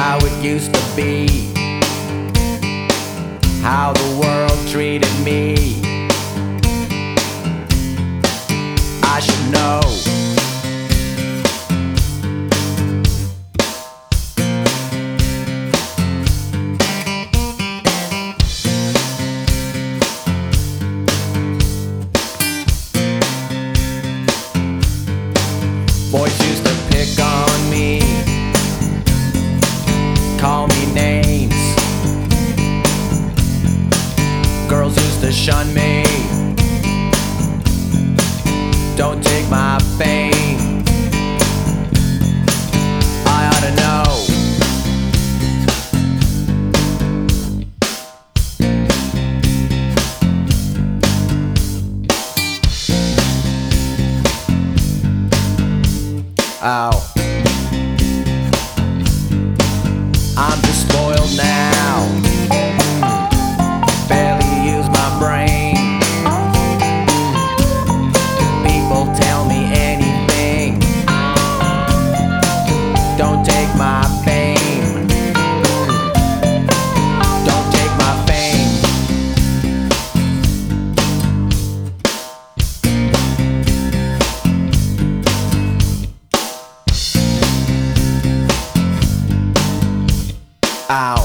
how it used to be, how the world treated me. I should know. Boys used to pick on me, call me names. Girls used to shun me, don't take my fame. I ought to know. Ow. I'm just spoiled now, barely use my brain. People tell me anything, don't take my fame. Don't take my fame. Ow.